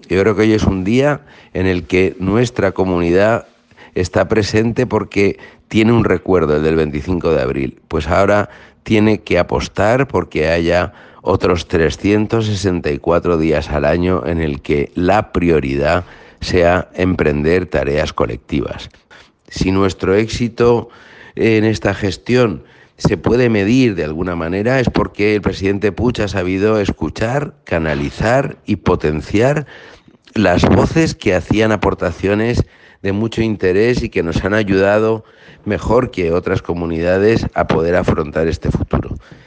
Yo creo que hoy es un día en el que nuestra comunidad está presente porque tiene un recuerdo, el del 25 de abril. Pues ahora tiene que apostar porque haya otros 364 días al año en el que la prioridad sea emprender tareas colectivas. Si nuestro éxito en esta gestión se puede medir de alguna manera es porque el presidente Puig ha sabido escuchar, canalizar y potenciar las voces que hacían aportaciones de mucho interés y que nos han ayudado mejor que otras comunidades a poder afrontar este futuro.